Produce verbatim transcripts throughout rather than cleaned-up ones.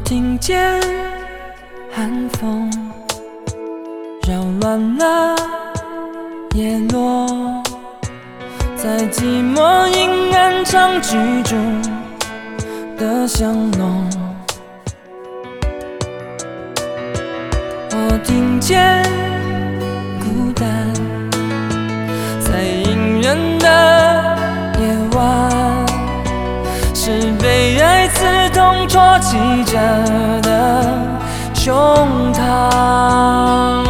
听见寒风扰乱了叶落，在寂寞阴暗长居中的香浓。我听见孤单在隐忍的夜晚，是被爱刺痛戳击着的胸膛。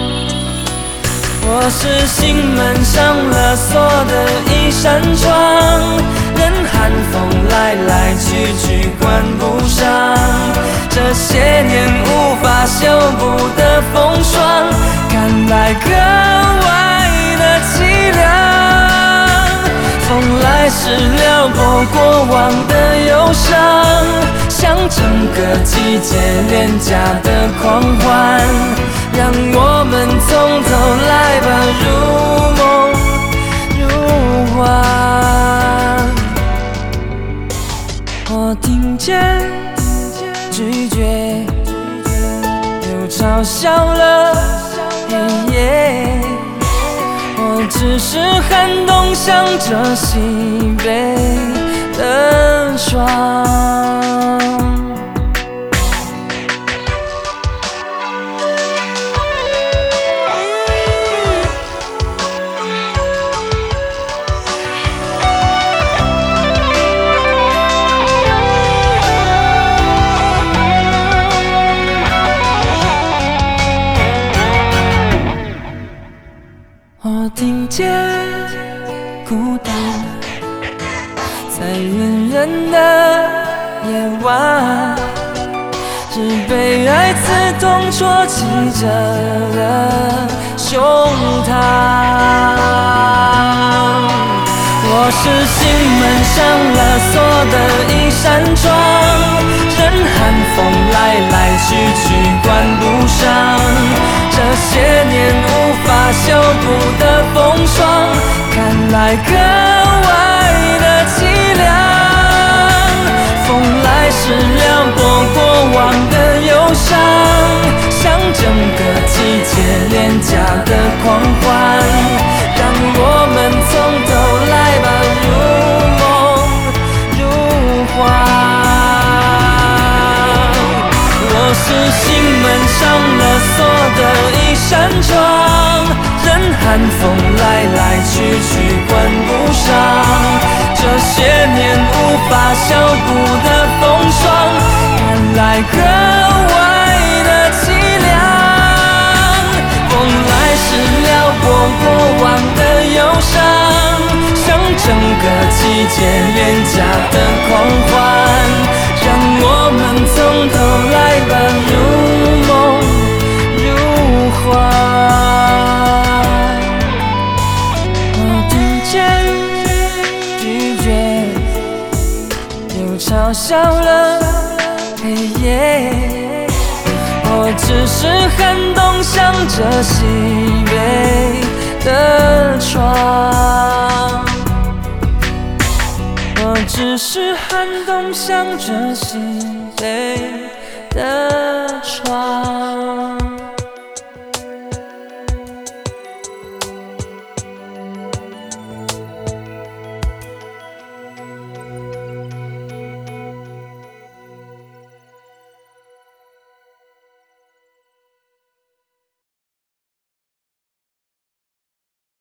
我是心门上了锁的一扇窗，任寒风来来去去关不上，这些年无法修补的风霜，看来格外的凄凉。风来时撩拨过往的忧伤，像整个季节廉价的狂欢，让我们从头来吧，如梦如幻。我听见拒绝又嘲笑了黑夜，我只是寒冬向着西北的霜。我听见孤单在远人的夜晚，是被爱刺痛戳击着的胸膛。我是心门上了锁的一扇窗，任寒风来来去去关不上，这些年无法修补的风霜，看来格外的凄凉。风来时撩拨过往的忧伤，像整个季节廉价的狂欢，让我们从头来吧，如梦如幻。我是心门上了锁的一扇窗，任寒风来来去去关不上，这些年无法修补的风霜，看来格外的凄凉。风来时撩拨过往的忧伤，像整个季节廉价的狂欢，让我们从头来吧，如梦如幻。我听见拒绝又嘲笑了黑夜，我只是寒冬向着西北的窗，我只是寒冬向着西北的窗。